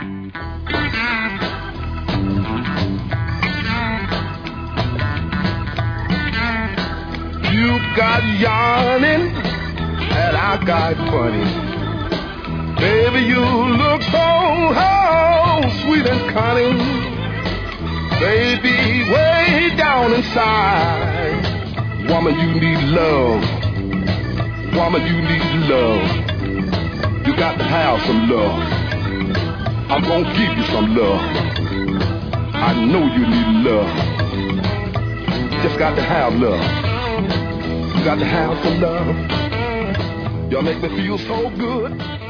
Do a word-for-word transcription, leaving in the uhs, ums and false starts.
You got yarning and I got funny. Baby, you look so oh, sweet and cunning. Baby, way down inside, woman, you need love. Woman, you need love. You got to have some love. I'm gonna give you some love. I know you need love. Just got to have love. You got to have some love. Y'all make me feel so good.